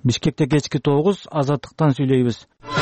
Бишкекте кечки 9, Азаттыктан сүйлөйбүз.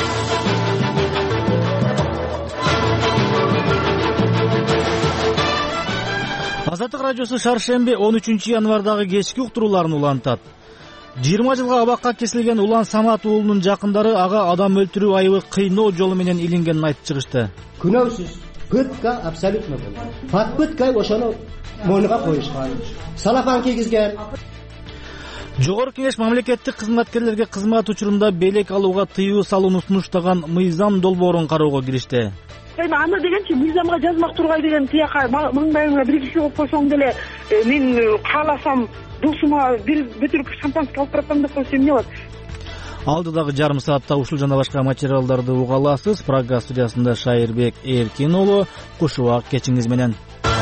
Азаттык радиосу шаршемби 13 январдагы кечки уктурууларын улантат. 20 жылга абакка кесилген Улан Самат уулунун жакындары ага адам өлтүрүү айыбы кыйноо жолу менен илингенин айтып чыгышты. Күнөөсүз пытка абсолютно болду. Под пыткой ошону мойнуга коюшкан. Салафан кийгизген. Жогорку кеңеш мамлекеттик кызматкерлерге кызмат учурунда белек алууга тыюу салууну сунуштаган мыйзам долбоорун кароого киришти. Эми аны дегенчи мыйзамга жазмак тургай деген тияка маңдайыңа бир киши болуп койсоң деле мен кааласам досума бир бөтүрүк шампанский алып баратам деп койсо эмне болот? Алдыдагы жарым саатта ушул жана башка материалдарды уга аласыз. Прага студиясында Шайырбек Эркин уулу. Кушубак кечиңиз менен.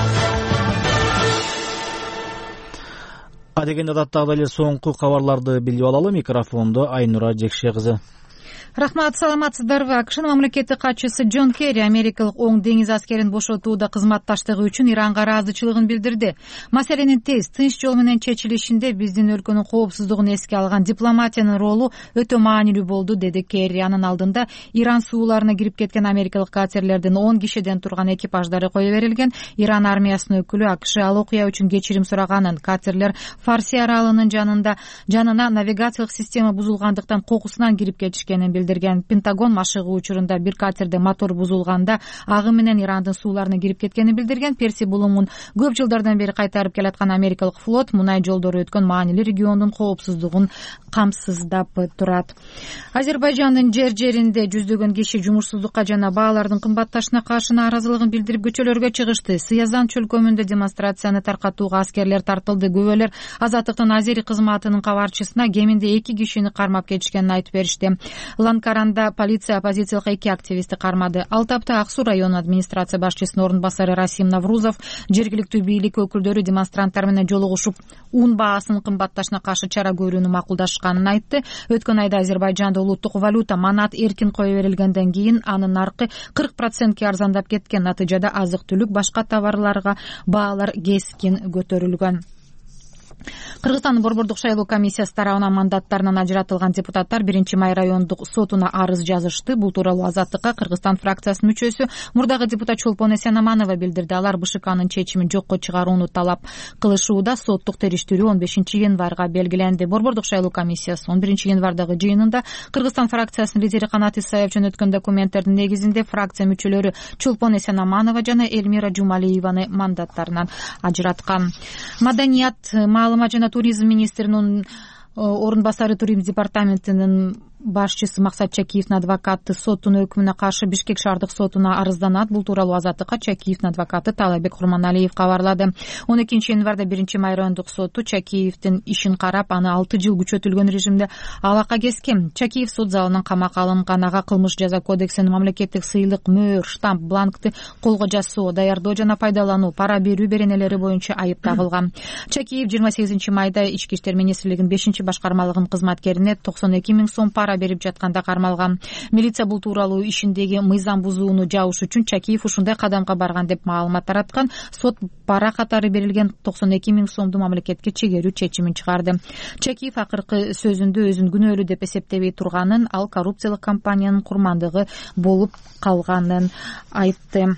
Адегенде адаттагы эле соңку кабарларды билип алалы. Микрофондо Айнура Жекше кызы. Рахмат, саламатсыздарбы? АКШнын мамлекеттик катчысы Джон Керри америкалык оң деңиз аскерин бошотууда кызматташтыгы үчүн Иранга ыраазычылыгын билдирди. Маселенин тез, тынч жол менен чечилишинде биздин өлкөнүн коопсуздугун эске алган дипломатиянын ролу өтө маанилүү болду, деди Керри. Анын алдында Иран сууларына кирип кеткен америкалык катерлердин 10 кишиден турган экипаждары кое берилген. Иран армиясынын өкүлү АКШ ал окуя үчүн кечирим сураганын, катерлер Фарси аралынын жанына навигациялык система бузулгандыктан кокусунан кирип кетишкенин билдирген. Пентагон машыгуу учурунда бир катерде мотор бузулганда агы менен Ирандын сууларына кирип кеткенин билдирген. Перси булуңун көп жылдардан бери кайтарып келаткан америкалык флот мунай жолдору өткөн маанилүү региондун коопсуздугун камсыздап турат. Азербайжандын жеринде жүздөгөн киши жумушсуздукка жана баалардын кымбатташына каршы нааразылыгын билдирип көчөлөргө чыгышты. Сыязан чөлкөмүндө демонстрацияны таркатууга аскерлер тартылды. Күбөлөр Азаттыктын Азери кызматынын кабарчысына кеминде 2 кишини кармап кетишкенин айтып беришти. Ланкаранда полиция оппозициялык 2 активистти кармады. Ал тапта Ак Суу району администрация башчысынын орун басары Расим Наврузов жергиликтүү бийлик өкүлдөрү демонстранттар менен жолугушуп ун баасынын кымбатташына каршы чара көрүүнү макулдашканын айтты. Өткөн айда Азербайжанда улуттук валюта манат эркин кое берилгенден кийин анын наркы 40% арзандап кеткен. Натыйжада азык-түлүк, башка товарларга баалар кескин көтөрүлгөн. Кыргызстандын Борбордук шайлоо комиссиясы тарабынан мандаттарынан ажыратылган депутаттар 1-май райондук сотуна арыз жазышты. Бул тууралуу Азаттыкка Кыргызстан фракциясынын мүчөсү мурдагы депутат Чолпон Эсенаманова билдирди. Алар БШКнын чечимин жокко чыгарууну талап кылышууда. Соттук териштирүү 15 январга белгиленди. Борбордук шайлоо комиссиясы 11 январдагы жыйынында Кыргызстан фракциясынын лидери Канат Исаев жөнөткөн документтердин негизинде фракция мүчөлөрү Чолпон Эсенаманова жана Эльмира Жумалиеваны мандаттарынан ажыраткан. Маданият, маалымат жана туризм министринин орун басары туризм департаментинин башчысы Максат Чакиевдин адвокаты соттун өкүмүнө каршы Бишкек шаардык сотуна арызданат. Бул тууралуу Азаттыкка Чакиевдин адвокаты Талайбек Курманалиев кабарлады. 12 январда 1-май райондук соту Чакиевдин ишин карап, аны 6 жыл күчөтүлгөн режимде алака кескен. Чакиев сот залынан камакка алынган. Ага кылмыш жаза кодексинин мамлекеттик сыйлык, мөөр, штамп, бланкты колго жасоо, даярдоо жана пайдалануу, пара берүү беренелери боюнча айып тагылган. Чакиев 28 майда Ички иштер министрлигинин 5-башкармалыгынын кызматкерине 92 000 сом пара берип жатканда кармалган. Милиция бул тууралуу ишиндеги мыйзам бузууну жабыш үчүн Чакиев ушундай кадамга барган деп маалымат тараткан. Сот пара катары берилген 92 000 сомду мамлекетке чегерүү чечимин чыгарды. Чакиев акыркы сөзүндө өзүн күнөөлүү деп эсептебей турганын, ал коррупциялык компаниянын курмандыгы болуп калганын айтты.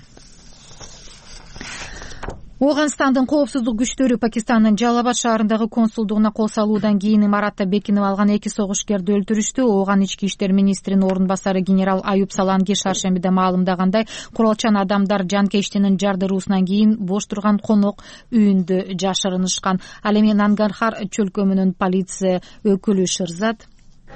Оганстандын коопсуздук күчтөрү Пакистандын Жалалабад шаарындагы консулдугуна кол салуудан кийин имаратта бекинип алган 2 согушкерди өлтүрүштү. Оган ички иштер министринин орун басары генерал Аюп Саланги шаршембиде маалымдагандай, куралчан адамдар жанкештинин жардыруусунан кийин бош турган конок үйүндө жашырынышкан. Ал эми Нангархар чөлкөмүнүн полиция өкүлү Шырзат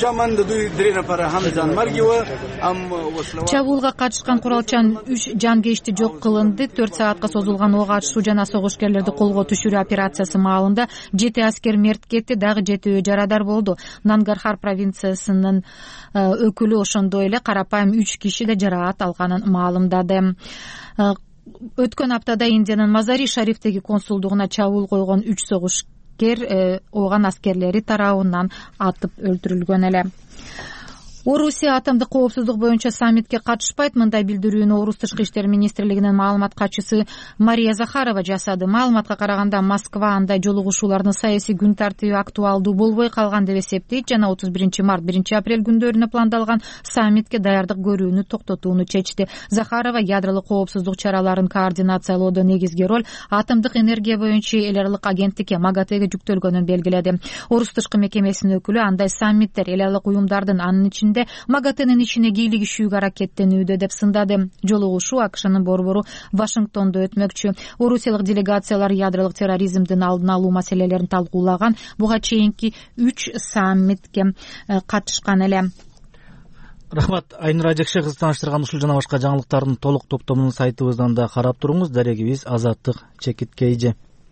чабуулга катышкан куралчан 3 жанкечти жок кылынды. 4 саатка созулган ок ачышуу жана согушкерлерди колго түшүрүү операциясы маалында 7 аскер мерт кетти, дагы 7 жарадар болду. Нангархар провинциясынын өкүлү ошондой эле карапайым 3 киши да жараат алганын маалымдады. Өткөн аптада Индиянын Мазари Шарифтеги консулдугуна чабуул койгон 3 согушкер Оган аскерлери тарабынан атып өлтүрүлгөн эле. Орусия атомдук коопсуздук боюнча саммитке катышпайт. Мындай билдирүүнү Орус тышкы иштер министрлигинин маалымат катчысы Мария Захарова жасады. Маалыматка караганда Москва андай жолугушуулардын саясий күн тартиби актуалдуу болбой калган деп эсептейт жана 31 март 1 апрель күндөрүнө пландалган саммитке даярдык көрүүнү токтотууну чечти. Захарова ядролук коопсуздук чараларын координациялоодо негизги роль атомдук энергия боюнча эл аралык агенттикке МАГАТЭге жүктөлгөнүн белгиледи. Орус тышкы мекемесинин өкүлү андай саммиттер эл аралык уюмдардын анын ичинде МАГАТЭнин ичине кийлигишүүгө аракеттенүүдө деп сындады. Жолугушуу АКШнын борбору Вашингтондо өтмөкчү. Орусиялык делегациялар ядролук терроризмдин алдын алуу маселелерин талкуулаган. Буга чейинки 3 саммитке катышкан эле. Рахмат, Айнур Ажекше кыз тааныштырган ушул жана башка жаңылыктардын толук топтомун сайтыбыздан да карап туруңуз. Дарегибиз Азаттык Чекит Кейже.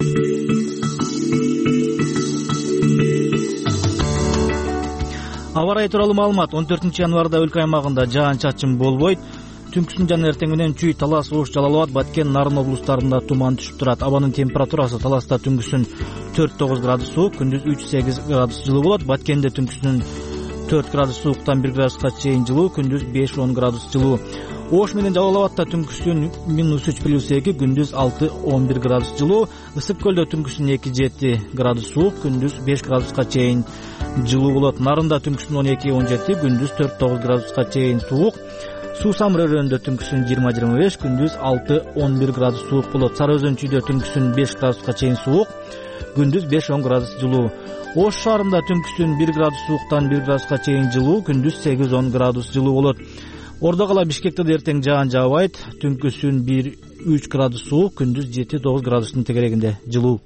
Аба ырайы тууралуу маалымат. 14 январда өлкө аймагында жаан-чачын болбойт. Түнкүсүн жана эртең менен Чүй, Талас, Ош, Жалал Абад, Баткен, Нарын облустарында туман түшүп турат. Абанын температурасы Таласта түнкүсүн 4-9 градус суук, күндүз 3-8 градус жылуу болот. Баткенде түнкүсүн 4 градус сууктан 1 градуска чейин жылуу, күндүз 5-10 градус жылуу. Ош менен Жалал Абадта түнкүсүн -3+2, күндүз 6-11 градус жылуу. Ысык көлдө түнкүсүн 2-7 градус суук, күндүз 5 градуска чейин жылуу болот. Нарында түнкүсүн 12-17, күндүз 4-9 градуска чейин суук. Суу Самыр өрөөнүндө түнкүсүн 20-25, күндүз 6-11 градус суук болот. Сары Өзөн Чүйдө түнкүсүн 5 градуска чейин суук, күндүз 5-10 градус жылуу. Ош шаарында түнкүсүн 1 градус сууктан 1 градуска чейин жылуу, күндүз 8-10 градус жылуу болот. Ордо кала Бишкекте да эртең жаан жаабайт. Түнкүсүн 1-3 градус суук, күндүз 7-9 градустун тегерегинде жылуу.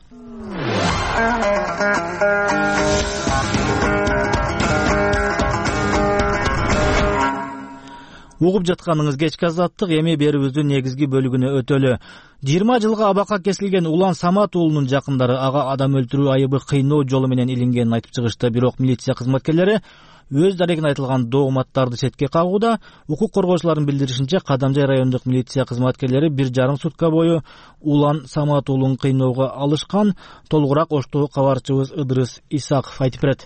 Угуп жатканыңыз кечки азаттык, эми берүүбүздүн негизги бөлүгүнө өтөлү. 20 жылга абакка кесилген Улан Самат уулунун жакындары ага адам өлтүрүү айыбы кыйноо жолу менен илингенин айтып чыгышты. Бирок милиция кызматкерлери өз дарегине айтылган догматтарды четке кагууда. Укук коргоочулардын билдиришинче, Кадамжай райондук милиция кызматкерлери 1,5 сутка бою Улан Самат уулун кыйноого алышкан. Толугураак Оштогу кабарчыбыз Ыдырыс Исаков айтып берет.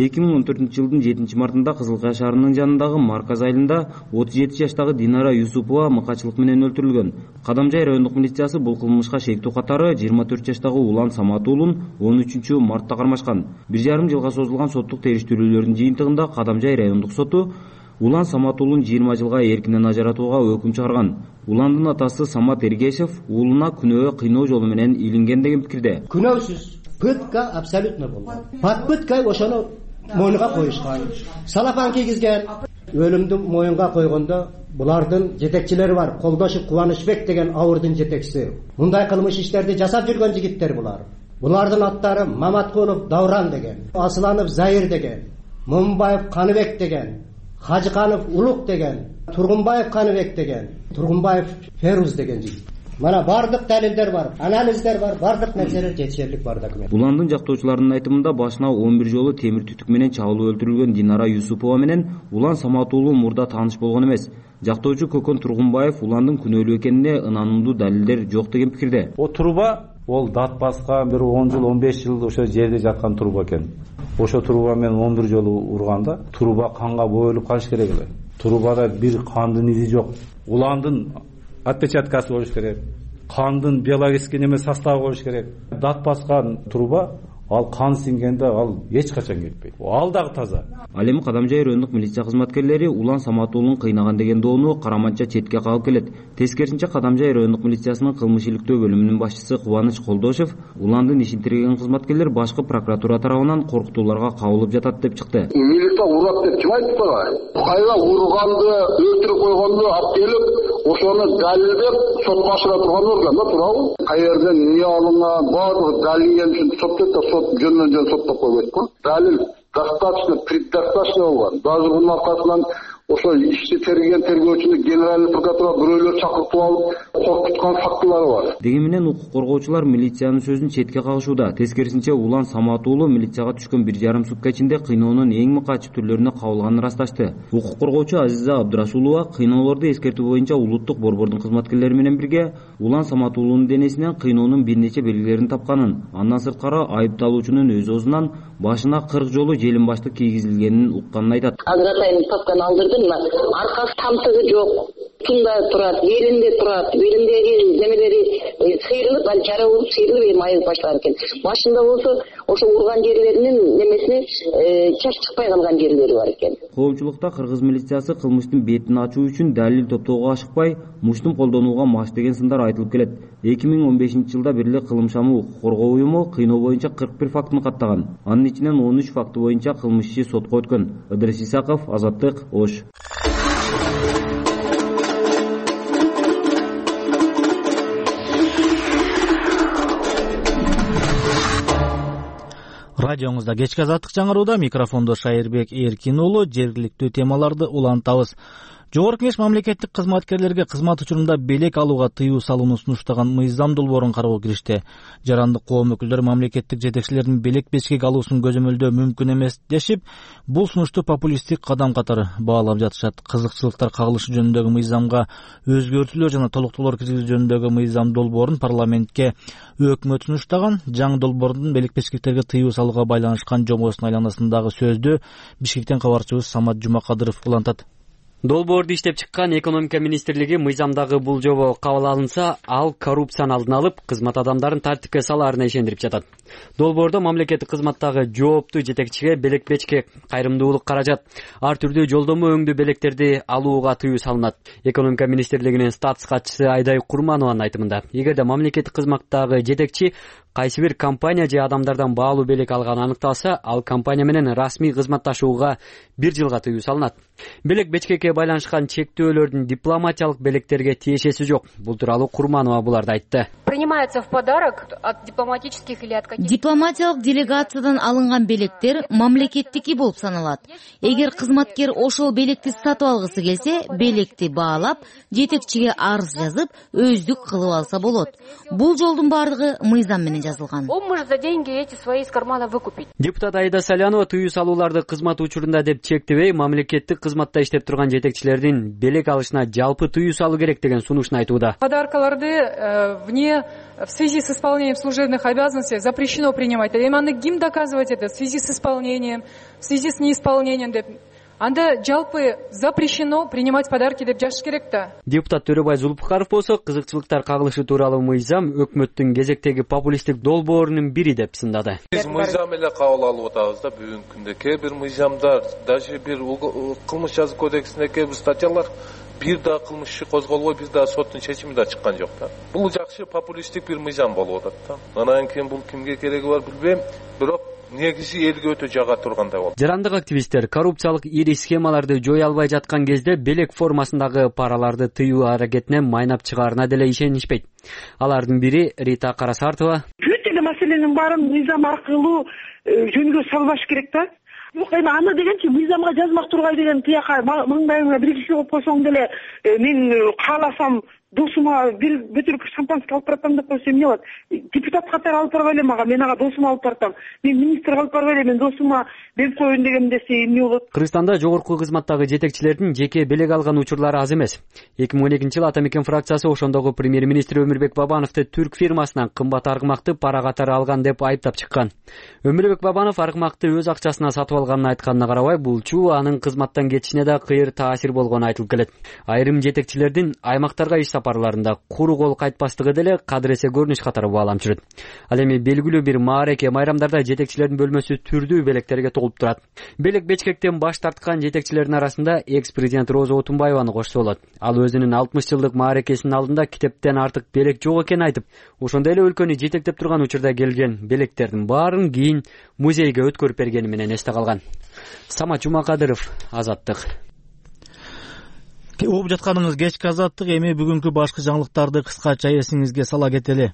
2014 жылдын 7 мартында Кызылкая шаарынын жанындагы Марказ айылында 37 жаштагы Динара Юсупова мыкачылык менен өлтүрүлгөн. Кадамжай райондук милициясы бул кылмышка шектүү катары 24 жаштагы Улан Самат уулун 13 мартта кармашкан. 1,5 жылга созулган соттук териштирүүлөрдүн жыйынтыгында Кадамжай райондук соту Улан Самат уулун 20 жылга эркинен ажыратууга өкүм чыгарган. Уландын атасы Самат Эргешев уулуна күнөө кыйноо жолу менен илинген деген пикирде. Күнөөсүз пытка абсолютно болгон. Под пыткой ошону мойнуга коюшкан. Салафан кийгизген. Өлүмдү моюнга койгондо булардын жетекчилери бар. Колдошуп Кубанычбек деген ауырдын жетекчиси. Мындай кылмыш иштерди жасап жүргөн жигиттер булар. Булардын аттары Маматкулов Давран деген, Асыланов Заир деген, Момбаев Каныбек деген, Хажыканов Улук деген, Тургунбаев Каныбек деген, Тургунбаев Феруз деген жигит. Мана бардык далилдер бар, анализдер бар, бардык нерселер жетишерлик бар документ. Уландын жактоочуларынын айтымында башына 11 жолу темир түтүк менен чабылып өлтүрүлгөн Динара Юсупова менен Улан Самат уулу мурда тааныш болгон эмес. Жактоочу Көкөн Тургунбаев Уландын күнөөлүү экенине ынанымдуу далилдер жок деген пикирде. О труба ол дат баскан бир 10 жыл, 15 жыл ошо жерде жаткан труба экен. Ошо труба менен 11 жолу урганда труба канга боелуп калыш керек эле. Трубада бир кандын изи жок. Уландын отпечаткасы болуш керек. Кандын биологический неме составы болуш керек. Дат баскан труба ал кан сиңгенде ал эч качан кетпейт. Ал дагы таза. Ал эми Кадамжай райондук милиция кызматкерлери Улан Самат уулун кыйнаган деген доону караманча четке кагып келет. Тескерисинче Кадамжай райондук милициясынын кылмыш иликтөө бөлүмүнүн башчысы Кубаныч Колдошев Уландын ишин тиреген кызматкерлер башкы прокуратура тарабынан коркутууларга кабылып жатат деп чыкты. Милиция урат деп ким айтты? Кайра урганды, өлтүрүп койгонду алып келип, ошону далилдеп сотко ашыра турган орган да туурабы? Каерден эмне алынган, баардыгы далилден үчүн соттойт да сот жөндөн-жөн соттоп койбойт го. Далил достаточно, предостаточно болгон. Даже бунун аркасынан ошо ишти терген тергөөчүнү генеральный прокуратура бирөөлөр чакыртып алып коркуткан фактылары бар. Дегени менен укук коргоочулар милициянын сөзүн четке кагышууда. Тескерисинче Улан Самат уулу милицияга түшкөн 1,5 сутка ичинде кыйноонун эң мыкаачы түрлөрүнө кабылганын ырасташты. Укук коргоочу Азиза Абдырасулова кыйноолорду эскертүү боюнча улуттук борбордун кызматкерлери менен бирге Улан Самат уулунун денесинен кыйноонун бир нече белгилерин тапканын, андан сырткары айыпталуучунун өз оозунан башына 40 жолу желим баштык кийгизилгенин укканын айтат. Азыр атайын папканы алдырдым, аркасы тамтыгы жок, тунда турат, белиндеги немелери сыйрылып, ал жара болуп сыйрылып эми айыгып баштаган экен. Башында болсо ошо урган жерлеринин немесине чач чыкпай калган жерлери бар экен. Коомчулукта кыргыз милициясы кылмыштын бетин ачуу үчүн далил топтоого ашыкпай, муштум колдонууга маш деген сындар айтылып келет. 2015-жылда Бирлик кылымшамы укук коргоо уюму кыйноо боюнча 41 фактыны каттаган. Анын ичинен 13 факты боюнча кылмыш иши сотко өткөн. Ыдырыс Исаков, Азаттык, Ош. Радиоңузда кечки азаттык жаңырууда, микрофондо Шайырбек Эркин уулу. Жергиликтүү темаларды улантабыз. Жогорку Кеңеш мамлекеттик кызматкерлерге кызмат учурунда белек алууга тыюу салууну сунуштаган мыйзам долбоорун кароого киришти. Жарандык коом өкүлдөрү мамлекеттик жетекчилердин белек бечкек алуусун көзөмөлдөө мүмкүн эмес дешип, бул сунушту популисттик кадам катары баалап жатышат. Кызыкчылыктар кагылышы жөнүндөгү мыйзамга өзгөртүүлөр жана толуктоолор киргизүү жөнүндөгү мыйзам долбоорун парламентке өкмөт сунуштаган. Жаңы долбоордун белек бечкектерге тыюу салууга байланышкан жобосунун айланасындагы сөздү Бишкектен кабарчыбыз Самат Жумакадыров улантат. Долбоорду иштеп чыккан экономика министрлиги мыйзамдагы бул жобо кабыл алынса, ал коррупцияны алдын алып, кызмат адамдарын тартипке салаарына ишендирип жатат. Долбоордо мамлекеттик кызматтагы жооптуу жетекчиге белек бечкек, кайрымдуулук каражат, ар түрдүү жолдомо өңдүү белектерди алууга тыюу салынат. Экономика министрлигинин статс катчысы Айдай Курманованын айтымында, эгерде мамлекеттик кызматтагы жетекчи кайсы бир компания же адамдардан баалуу белек алганы аныкталса, ал компания менен расмий кызматташууга 1 жылга тыюу салынат. Белек бечкекке байланышкан чектөөлөрдүн дипломатиялык белектерге тиешеси жок. Бул тууралуу Курманова буларды айтты. Принимается в подарок от дипломатических или от каких-то... Дипломатиялык делегациядан алынган белектер мамлекеттики болуп саналат. Эгер кызматкер ошол белекти сатып алгысы келсе, белекти баалап, жетекчиге арыз жазып, өздүк кылып алса болот. Бул жолдун бардыгы мыйзам менен жазылган. Он может за деньги эти свои из кармана выкупить. Депутат Айда Салянова тыюу салууларды кызмат учурунда деп чектебей, мамлекеттик кызматта иштеп турган жетекчилердин белек алышына жалпы тыюу салуу керек деген сунушун айтууда. Подаркаларды в связи с исполнением служебных обязанностей запрещено принимать. Именно им доказывать это в связи с исполнением, в связи с неисполнением. Анда жалпы запрещено принимать подарки деп жазыш керек да. Депутат Төрөбай Зулпухаров болсо, кызыкчылыктар кагылышы тууралуу мыйзам өкмөттүн кезектеги популисттик долбоорунун бири деп сындады. Биз мыйзам эле кабыл алып атабыз да бүгүнкү күндө. Кээ бир мыйзамдар, даже бир кылмыш жазуу кодексинде кээ бир статьялар бир да кылмыш иши козголбой, бир да соттун чечими да чыккан жок да. Бул жакшы популисттик бир мыйзам болуп атат да. Анан кийин бул кимге кереги бар билбейм, бирок негизи элге өтө жага тургандай болду. Жарандык активисттер коррупциялык ири схемаларды жое албай жаткан кезде белек формасындагы параларды тыюу аракетине майнап чыгаарына деле ишенишпейт. Алардын бири Рита Карасартова. Бүт эле маселенин баарын мыйзам аркылуу жөнгө салбаш керек да. Жок, эми аны дегенчи мыйзамга жазмак тургай деген тияка маңдайыңа бир киши коюп койсоң деле мен кааласам досума бир бөтөлкө шампанский алып баратам деп койсо эмне болот? Депутат катары алып барбай эле мага, мен ага досума алып баратам. Мен министр алып барбай эле, мен досума берип коеюн деген десе эмне болот? Кыргызстанда жогорку кызматтагы жетекчилердин жеке белек алган учурлары аз эмес. 2012-жылы Атамекен фракциясы ошондогу премьер-министр Өмүрбек Бабановду түрк фирмасынан кымбат аргымакты пара катары алган деп айыптап чыккан. Өмүрбек Бабанов аргымакты өз акчасына сатып алганын айтканына карабай, булчу анын кызматтан кетишине да кыйыр таасир болгону айтылып келет. Айрым жетекчилердин аймактарга иш сапарларында куру кол кайтпастыгы деле кадыресе көрүнүш катары бааланып жүрөт. Ал эми белгилүү бир маареке майрамдарда жетекчилердин бөлмөсү түрдүү белектерге толуп турат. Белек бечкектен баш тарткан жетекчилердин арасында экс-президент Роза Отунбаеваны кошсо болот. Ал өзүнүн 60 жылдык маарекесинин алдында китептен артык белек жок экенин айтып, ошондой эле өлкөнү жетектеп турган учурда келген белектердин баарын кийин музейге өткөрүп бергени менен эсте калган. Самат Жумакадыров, Азаттык. Угуп жатканыңыз кечки азаттык. Эми бүгүнкү башкы жаңылыктарды кыскача эсиңизге сала кетели.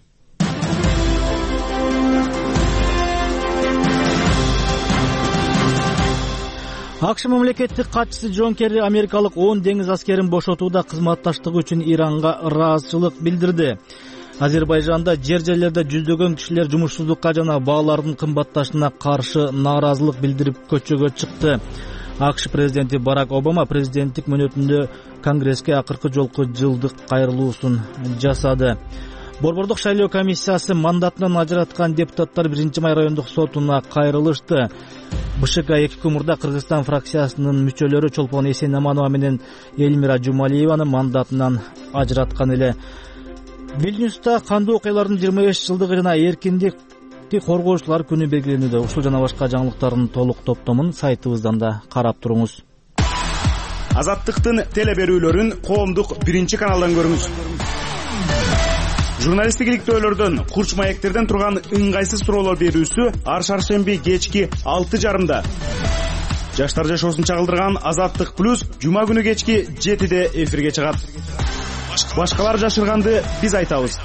АКШ мамлекеттик катчысы Джон Керри америкалык 10 деңиз аскерин бошотууда кызматташтыгы үчүн Иранга ыраазычылык билдирди. Азербайжанда жер-жерлерде жүздөгөн кишилер жумушсуздукка жана баалардын кымбатташына каршы нааразылык билдирип көчөгө чыкты. АКШ президенти Барак Обама президенттик мөөнөтүндө Конгресске акыркы жолку жылдык кайрылуусун жасады. Борбордук шайлоо комиссиясы мандатынан ажыраткан депутаттар 1-май райондук сотуна кайрылышты. БШК-2 Кумурда Кыргызстан фракциясынын мүчөлөрү Чолпон Эсенаманова менен Эльмира Жумалиеваны мандатынан ажыраткан эле. Вильнюста кандуу окуялардын 25 жылдыгы жана эркиндикти коргоочулар күнү белгиленүүдө. Ушул жана башка жаңылыктардын толук топтомун сайтыбыздан да карап туруңуз. Азаттыктын телеберүүлөрүн коомдук 1-каналдан көрүңүз. Журналисттик иликтөөлөрдөн, курч маектерден турган ыңгайсыз суроолор берүүсү ар шаршемби кечки 6:30. Жаштар жашоосун чагылдырган Азаттык плюс жума күнү кечки 7-де эфирге чыгат. Башкалар жашырганды биз айтабыз.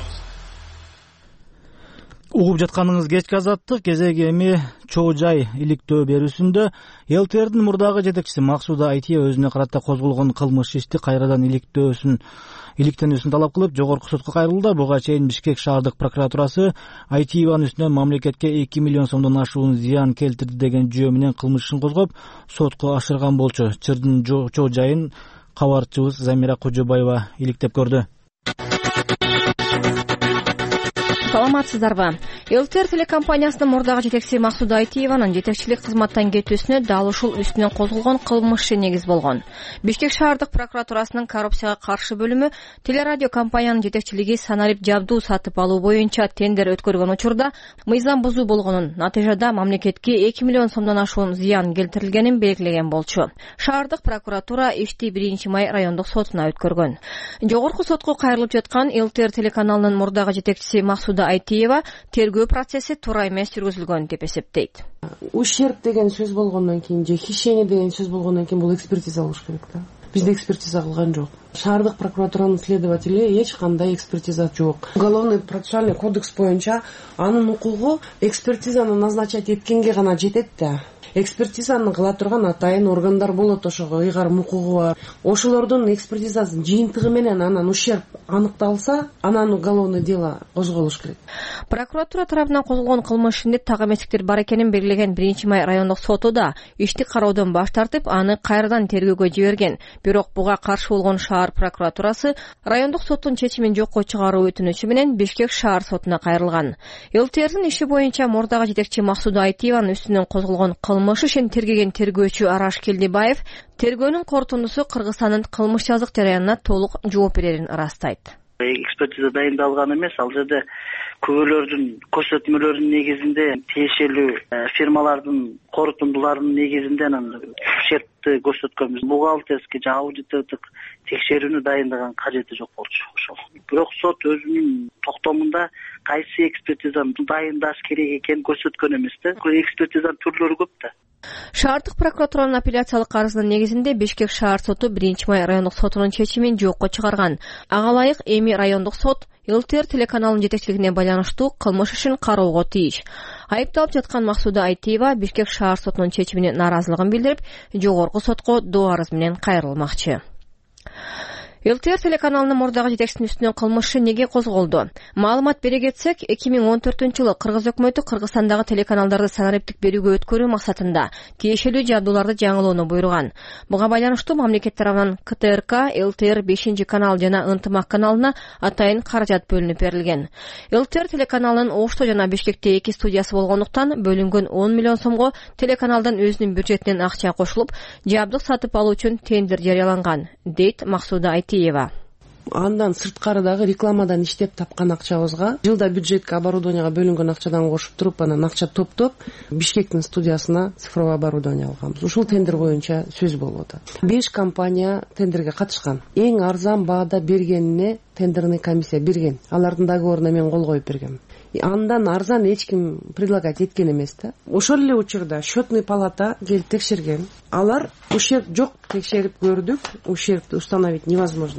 Угуп жатканыңыз кечки Азаттык кезеги эми чоо жай иликтөө берүүсүндө ЛТРдин мурдагы жетекчиси Максуда Айтиева өзүнө карата козголгон кылмыш ишти кайрадан иликтенүүсүн талап кылып жогорку сотко кайрылды. Буга чейин Бишкек шаардык прокуратурасы Айтиеванын үстүнөн мамлекетке 2 миллион сомдон ашуун зыян келтирди деген жүйө менен кылмыш ишин козгоп сотко ашырган болчу. Чырдын чоо жайын кабарчыбыз Замира Кожобаева иликтеп көрдү. Саламатсыздарбы? ЛТР телекомпаниясынын мурдагы жетекчиси Максуда Айтиеванын жетекчилик кызматтан кетүүсүнө дал ушул үстүнөн козголгон кылмыш иши негиз болгон. Бишкек шаардык прокуратурасынын коррупцияга каршы бөлүмү телерадио компаниянын жетекчилиги санарип жабдуу сатып алуу боюнча тендер өткөргөн учурда мыйзам бузуу болгонун, натыйжада мамлекетке 2 миллион сомдон ашуун зыян келтирилгенин белгилеген болчу. Шаардык прокуратура ишти 1-май райондук сотуна өткөргөн. Жогорку сотко кайрылып жаткан ЛТР телеканалынын мурдагы жетекчиси Максуда Айтиева тергөө процесси туура эмес жүргүзүлгөн деп эсептейт. Ущерб деген сөз болгондон кийин же хищение деген сөз болгондон кийин бул экспертиза болуш керек да. Бизде экспертиза кылган жок. Шаардык прокуратуранын следователи эч кандай экспертиза жок. Уголовный процессуальный кодекс боюнча анын укугу экспертизаны назначать эткенге гана жетет да. Экспертизаны кыла турган атайын органдар болот, ошого ыйгарым укугу бар. Ошолордун экспертизасынын жыйынтыгы менен анан ущерб аныкталса, анан уголовный дело козголуш керек. Прокуратура тарабынан козголгон кылмыш ишинде так эместиктер бар экенин белгилеген 1-май райондук соту да ишти кароодон баш тартып, аны кайрадан тергөөгө жиберген. Бирок буга каршы болгон шаар прокуратурасы райондук соттун чечимин жокко чыгаруу өтүнүчү менен Бишкек шаар сотуна кайрылган. ЛТРдин иши боюнча мурдагы жетекчи Максуда Айтиеванын үстүнөн козголгон кылмыш ишин тергеген тергөөчү Араш Келдибаев тергөөнүн корутундусу Кыргызстандын кылмыш жазык жараянына толук жооп берерин ырастайт. Экспертиза дайындалган эмес, ал жерде күбөлөрдүн көрсөтмөлөрүнүн негизинде тиешелүү фирмалардын корутундуларынын негизинде ущербти көрсөткөнбүз. Бухгалтерский же аудитордук текшерүүнү дайындаган кажети жок болчу ошол. Бирок сот өзүнүн токтомунда кайсы экспертизаны дайындаш керек экенин көрсөткөн эмес да. Экспертизанын түрлөрү көп да. Шаардык прокуратуранын апелляциялык арызынын негизинде Бишкек шаар соту 1-май райондук сотунун чечимин жокко чыгарган. Ага ылайык эми райондук сот ЛТР телеканалынын жетекчилигине байланыштуу кылмыш ишин кароого тийиш. Айыпталып жаткан Максуда Айтиева Бишкек шаар сотунун чечимине нааразылыгын билдирип, жогорку сотко доо арыз менен кайрылмакчы. ЛТР телеканалынын мурдагы жетекчисинин үстүнөн кылмыш иши неге козголду? Маалымат бере кетсек, 2014-жылы Кыргыз өкмөтү Кыргызстандагы телеканалдарды санариптик берүүгө өткөрүү максатында тиешелүү жабдууларды жаңылоону буйруган. Буга байланыштуу мамлекет тарабынан КТРК, ЛТР 5-канал жана Ынтымак каналына атайын каражат бөлүнүп берилген. ЛТР телеканалынын Ошто жана Бишкекте 2 студиясы болгондуктан бөлүнгөн 10 миллион сомго телеканалдын өзүнүн бюджетинен акча кошулуп, жабдык сатып алуу үчүн тендер жарыяланган, дейт Максуда Айтиева. Андан сырткарыдагы рекламадан иштеп тапкан акчабызга жылда бюджетке оборудованияга бөлүнгөн акчадан кошуп туруп, анан акча топтоп Бишкектин студиясына цифровой оборудование алганбыз. Ушул тендер боюнча сөз болуп атат. 5 компания тендерге катышкан. Эң арзан баада бергенине тендерный комиссия берген. Алардын договоруна мен кол коюп бергем. Андан арзан эч ким предлагать эткен эмес да. Ошол эле учурда счетный палата келип текшерген. Алар ущерб жок, текшерип көрдүк, ущербти установить невозможно деп.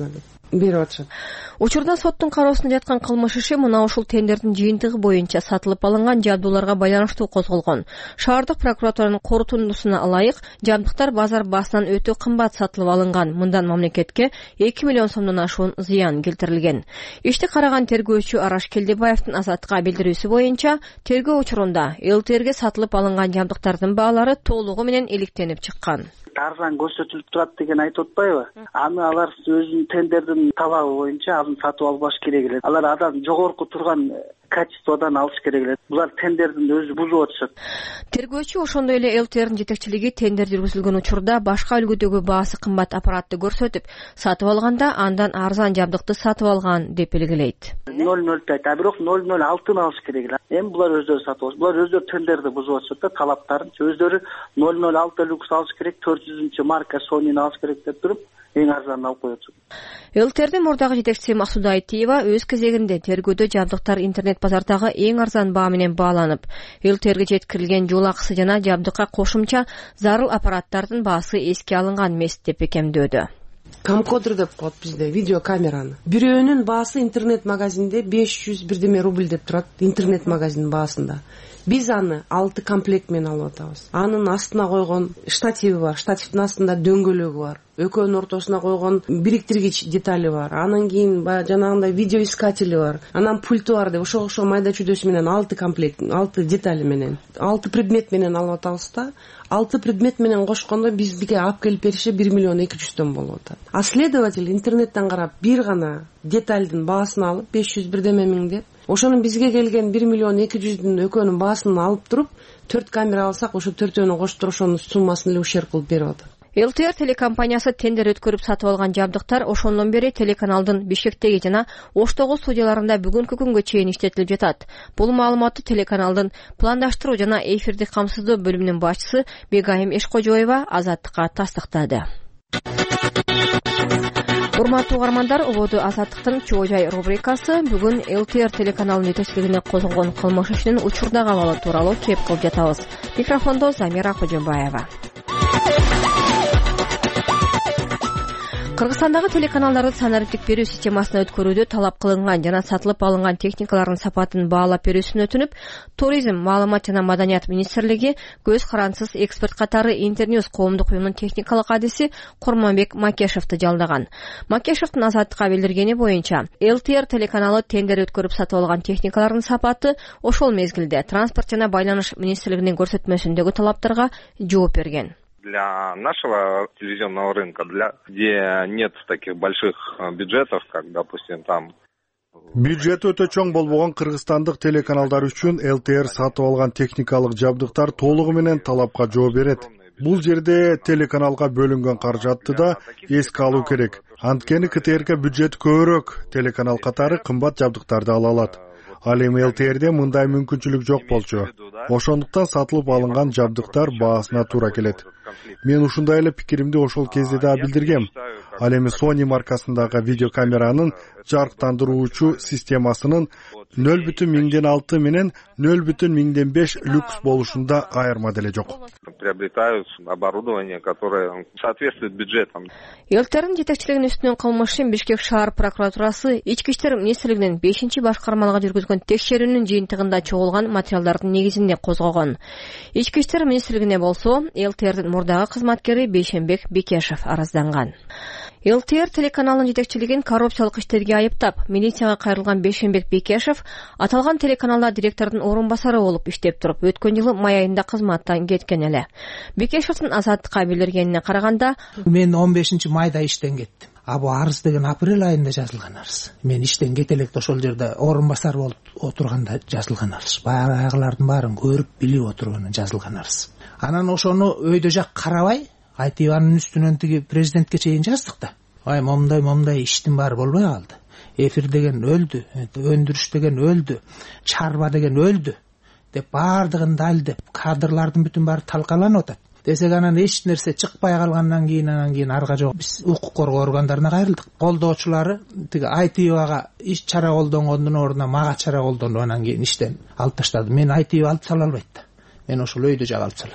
берип атышат. Учурда соттун кароосунда жаткан кылмыш иши мына ушул тендердин жыйынтыгы боюнча сатылып алынган жабдууларга байланыштуу козголгон. Шаардык прокуратуранын корутундусуна ылайык жабдыктар базар баасынан өтө кымбат сатылып алынган. Мындан мамлекетке 2 миллион сомдон ашуун зыян келтирилген. Ишти караган тергөөчү Араш Келдебаевдин Азаттыкка билдирүүсү боюнча, тергөө учурунда ЛТРге сатылып алынган жабдыктардын баалары толугу менен иликтенип чыккан. Арзан көрсөтүлүп турат деген айтып атпайбы? Аны алар өзүнүн тендердин талабы боюнча аны сатып албаш керек эле. Алар адам жогорку турган качестводан алыш керек эле. Булар тендердин өзү бузуп атышат. Тергөөчү ошондой эле ЛТРдин жетекчилиги тендер жүргүзүлгөн учурда башка үлгүдөгү баасы кымбат аппаратты көрсөтүп, сатып алганда андан арзан жабдыкты сатып алган деп белгилейт. 0,0 айт, бирок 0,06 алыш керек эле. Эми булар өздөрү сатып алыш. Булар өздөрү тендерди бузуп атышат да, талаптарын. Өздөрү 0,06 люкс алыш керек, 400 марка Sony'ни алыш керек деп туруп, эң арзанын алып коет. ЛТРдин мурдагы жетекчиси Максуда Айтиева өз кезегинде тергөөдө жабдыктар интернет базардагы эң арзан баа менен бааланып, ЛТРге жеткирилген жол акысы жана жабдыкка кошумча зарыл аппараттардын баасы эске алынган эмес деп бекемдөөдө. Камкодер деп коет бизде, видеокамераны. Бирөөнүн баасы интернет магазинде 500 бирдеме рубль деп турат, интернет магазинин баасында. Биз аны 6 комплект менен алып атабыз. Анын астына койгон штативи бар, штативдин астында дөңгөлөгү бар. Экөөнүн ортосуна койгон бириктиргич детали бар. Анан кийин жанагындай видеоискатели бар. Анан пульту бар деп ошого майда чүйдөсү менен 6 комплект, 6 детали менен, 6 предмет менен алып атабыз да. 6 предмет менен кошкондо бизге алып келип бериши 1 миллион 200 болуп атат. А следователь интернеттен карап бир гана детальдин баасын алып 500 бирдеме миң деп, ошонун бизге келген 1 миллион 200 экөөнүн баасын алып туруп, 4 камера алсак, ошо 4-өөнү коштуруп ошонун суммасын эле ушерп кылып берип атат. ЛТР телекомпаниясы тендер өткөрүп сатып алган жабдыктар ошондон бери телеканалдын Бишкектеги жана Оштогу студияларында бүгүнкү күнгө чейин иштетилип жатат. Бул маалыматты телеканалдын пландаштыруу жана эфирди камсыздоо бөлүмүнүн башчысы Бегайым Эшкожоева Азаттыкка тастыктады. Урматтуу угармандар, ободу Азаттыктын Чоо жай рубрикасы бүгүн ЛТР телеканалынын жетекчилигине козголгон кылмыш ишинин учурдагы абалы тууралуу кеп кылып жатабыз. Микрофондо Замира Кожобаева. Кыргызстандагы телеканалдардын санариптик берүү системасына өткөрүүдө талап кылынган жана сатылып алынган техникалардын сапатын баалап берүүсүн өтүнүп, Туризм, маалымат жана маданият министрлиги көз карансыз эксперт катары Интерньюз коомдук уюмунун техникалык адиси Курманбек Макешевди жалдаган. Макешевдин Азаттыкка билдиргени боюнча, ЛТР телеканалы тендер өткөрүп сатып алган техникалардын сапаты ошол мезгилде транспорт жана байланыш министрлигинин көрсөтмөсүндөгү талаптарга жооп берген. Для нашего телевизионного рынка, где нет таких больших бюджетов, как, допустим, там... Бюджети өтө чоң болбогон кыргызстандык телеканалдар үчүн ЛТР сатып алган техникалык жабдыктар толугу менен талапка жооп берет. Бул жерде телеканалга бөлүнгөн каражатты да эске алуу керек. Анткени КТРК бюджет көбүрөөк, телеканал катары кымбат жабдыктарды ала алат. Ал эми ЛТРде мындай мүмкүнчүлүк жок болчу. Ошондуктан сатылып алынган жабдыктар баасына туура келет. Мен ушундай эле пикиримди ошол кезде да билдиргем. Ал эми Sony маркасындагы видеокамеранын жарыктандыруучу системасынын 0,06 менен 0,05 люкс болушунда айырма деле жок. Приобретают оборудование, которое соответствует бюджетам. ЛТРдин жетекчилигинин үстүнөн кылмыш ишин Бишкек шаар прокуратурасы Ички иштер министрлигинин 5-башкармалыгы жүргүзгөн текшерүүнүн жыйынтыгында чогулган материалдардын негизинде козгогон. Ички иштер министрлигине болсо ЛТРдин мурдагы кызматкери Бейшенбек Бекешев арызданган. ЛТР телеканалынын жетекчилигин коррупциялык иштерге айыптап, милицияга кайрылган Бейшенбек Бекешев аталган телеканалда директордун орун басары болуп иштеп туруп, өткөн жылы май айында кызматтан кеткен эле. Бекешевдин Азаттыкка билдиргенине караганда, мен 15-майда иштен кеттим. Бул арыз деген апрель айында жазылган арыз. Мен иштен кете электе ошол жерде орун басар болуп отурганда жазылган арыз. Баягылардын баарын көрүп билип отурганда жазылган арыз. Анан ошону өйдө жак карабай, Айтиванын үстүнөн тиги президентке чейин жаздык да. Момундай иштин баары болбой калды. Эфир деген өлдү, өндүрүш деген өлдү, чарба деген өлдү деп баардыгын далдеп, кадрлардын бүтүн баары талкаланып атат. Десек анан эч нерсе чыкпай калгандан кийин арга жок биз укук коргоо органдарына кайрылдык. Колдоочулары тиги Айтивага иш чара колдонгондун ордуна мага чара колдонуп анан кийин иштен алып таштады. Мен Айтива алып сала албайт да. Мен ошол өйдө жак алып салат.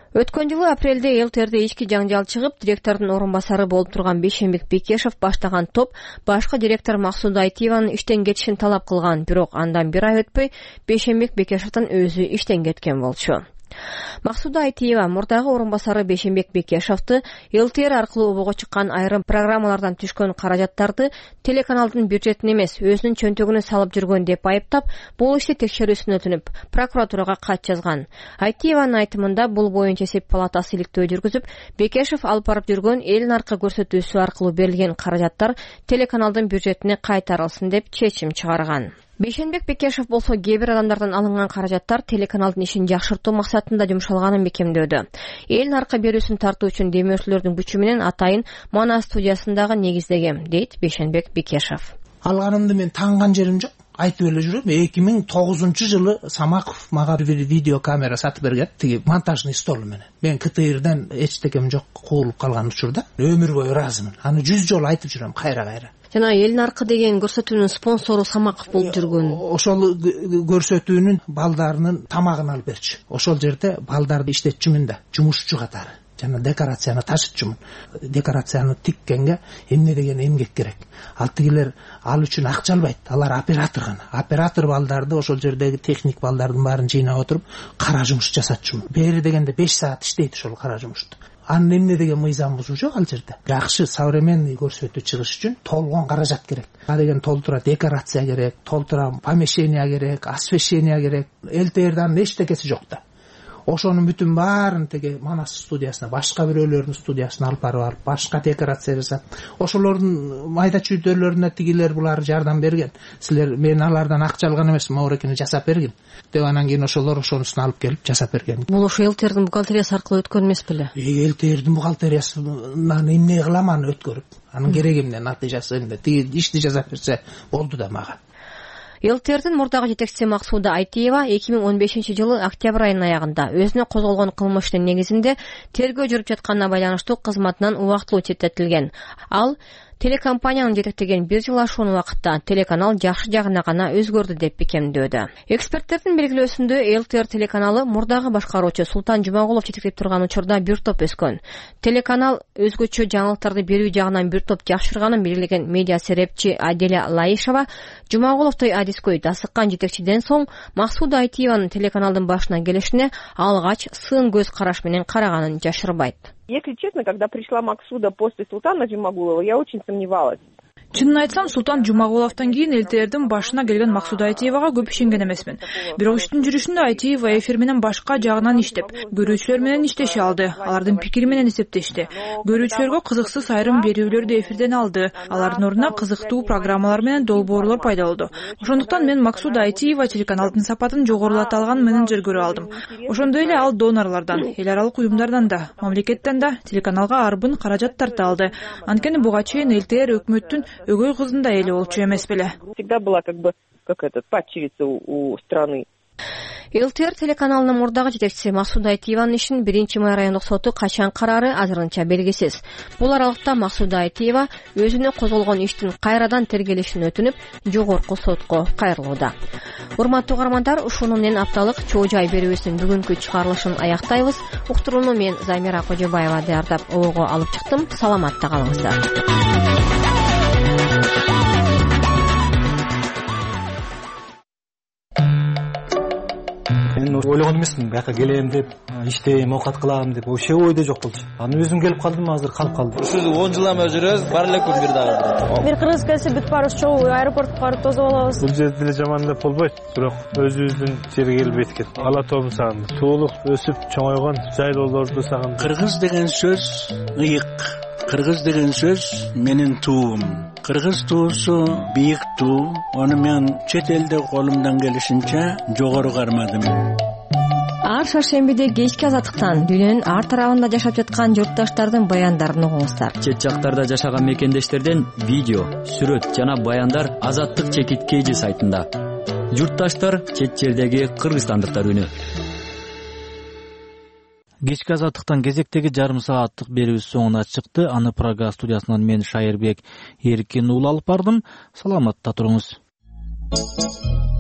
Өткөн жылы апрелде ЛТРде ички жаңжал чыгып, директордун орун басары болуп турган Бейшенбек Бекешев баштаган топ башкы директор Максуда Айтиеванын иштен кетишин талап кылган, бирок андан бир ай өтпөй Бейшенбек Бекешевдин өзү иштен кеткен болчу. Максуда Айтиева мурдагы орун басары Бейшенбек Бекешевди ЛТР аркылуу обого чыккан айрым программалардан түшкөн каражаттарды телеканалдын бюджетине эмес, өзүнүн чөнтөгүнө салып жүргөн деп айыптап, бул ишти текшерүүсүн өтүнүп, прокуратурага кат жазган. Айтиеванын айтымында бул боюнча эсеп палатасы иликтөө жүргүзүп, Бекешев алып барып жүргөн эл наркы көрсөтүүсү аркылуу берилген каражаттар телеканалдын бюджетине кайтарылсын деп чечим чыгарган. Бейшенбек Бекешев болсо кээ бир адамдардан алынган каражаттар телеканалдын ишин жакшыртуу максатында жумшалганын бекемдөөдө. Эл наркы берүүсүн тартуу үчүн демөөрчүлөрдүн күчү менен атайын Манас студиясындагы негиздегем, дейт Бейшенбек Бекешев. Алганымды мен танган жерим жок. Айтып эле жүрөм. 2009-жылы Самаков мага бир видео камера сатып берген, тиги монтажный стол менен. Мен КТРден эчтекем жок, куулуп калган учурда өмүр бою ыраазымын. Аны 100 жолу айтып жүрөм, кайра. Жана эл наркы деген көрсөтүүнүн спонсору Самаков болуп жүргөн. Ошол көрсөтүүнүн балдарынын тамагын алып берчү. Ошол жерде балдарды иштетчүмүн да, жумушчу катары. Жана декорацияны ташытчумун. Декорацияны тиккенге эмне деген эмгек керек. Ал тигилер ал үчүн акча албайт. Алар оператор гана. Оператор балдарды ошол жердеги техник балдардын баарын жыйнап отуруп, кара жумуш жасатчумун. Бери дегенде 5 саат иштейт ошол кара жумушту. Анын эмне деген мыйзам бузуу жок ал жерде. Жакшы современный көрсөтүү чыгыш үчүн толгон каражат керек. А деген толтура декорация керек, толтура помещение керек, освещение керек. ЛТРдин эчтекеси жок да. Ошонун бүтүн баарын теге Манас студиясына, башка бирөөлөрдүн студиясына алып барып, башка декорация жасап, ошолордун майда чүйдөлөрүнө тигилер булар жардам берген. Силер мен алардан акча алган эмес, моорекени жасап бергин деп, анан кийин ошолор ошонусун алып келип жасап берген. Бул ошо ЛТРдин бухгалтериясы аркылуу өткөн эмес беле? ЛТРдин бухгалтериясынан эмне кылам аны өткөрүп? Анын кереги эмне, натыйжасы эмне? Тиги ишти жасап берсе болду да мага. ЛТРдин мурдагы жетекчиси Максуда Айтиева 2015-жылы октябрь айынын аягында өзүнө козголгон кылмыштын негизинде тергөө жүрүп жатканына байланыштуу кызматынан убактылуу четтетилген. Ал телекомпаниянын жетектеген 1 жыл ашуун убакытта телеканал жакшы жагына гана өзгөрдү деп бекемдөөдө. Эксперттердин белгилөөсүндө ЛТР телеканалы мурдагы башкаруучу Султан Жумагулов жетектеп турган учурда бир топ өскөн. Телеканал өзгөчө жаңылыктарды берүү жагынан бир топ жакшырганын белгилеген медиа серепчи Аделя Лаишева Жумагуловдой адискөй дасыккан жетекчиден соң Максуда Айтиеванын телеканалдын башына келишине алгач сын көз караш менен караганын жашырбайт. Если честно, когда пришла Максуда после Султана Жумагулова, я очень сомневалась. Чынын айтсам, Султан Жумагуловдон кийин ЛТРдин башына келген Максуда Айтиевага көп ишенген эмесмин. Бирок иштин жүрүшүндө Айтиева эфир менен башка жагынан иштеп, көрүүчүлөр менен иштеши алды. Алардын пикири менен эсептешти. Көрүүчүлөргө кызыксыз айрым берүүлөрдү эфирден алды. Алардын ордуна кызыктуу программалар менен долбоорлор пайда болду. Ошондуктан мен Максуда Айтиева телеканалдын сапатын жогорулата алган менеджер көрүп алдым. Ошондой эле ал донорлордон, эл аралык уюмдардан да, мамлекеттен да телеканалга арбын каражат тарта алды. Анткени буга чейин ЛТР өкмөттүн өгөй кызындай эле болчу эмес беле. Всегда была как падчерица у страны. ЛТР телеканалынын мурдагы жетекчиси Максуда Айтиеванын ишин 1-май райондук соту качан караары азырынча белгисиз. Бул аралыкта Максуда Айтиева өзүнө козголгон иштин кайрадан тергелишин өтүнүп, жогорку сотко кайрылууда. Урматтуу угармандар, ушуну менен апталык чоо жай берүүбүздүн бүгүнкү чыгарылышын аяктайбыз. Уктурууну мен Замира Кожобаева даярдап обого алып чыктым. Саламатта калыңыздар. Мен ойлогон эмесмин, бияка келем деп, иштейм, оокат кылам деп, вообще ойдо жок болчу. Анан өзүм келип калдым, азыр калып калдым. Ушул 10 жылдан бери жүрөбүз, бар эле күн бир дагы. Бир кыргыз келсе бүт барыбыз чогуу аэропортко барып тосуп алабыз. Бул жерде деле жаман деп болбойт, бирок өзүбүздүн жерге келип эткет. Ала тобун сагындык. Туулук өсүп чоңойгон жайлоолорду сагындык. Кыргыз деген сөз ыйык. Кыргыз деген сөз менин туум. Кыргыз туусу бийик туу. Аны мен чет элде колумдан келишинче жогору кармадым. Ар шаршембиде кечки азаттыктан дүйнөнүн ар тарабында жашап жаткан журтташтардын баяндарын угуңуздар. Чет жактарда жашаган мекендештерден видео, сүрөт жана баяндар Азаттык чекиткейжи сайтында. Журтташтар чет жердеги кыргызстандыктар үнү. Кечки азаттыктан кезектеги жарым сааттык берүүбүз соңуна чыкты. Аны Прага студиясынан мен Шайырбек Эркин уулу алып бардым. Саламатта туруңуз.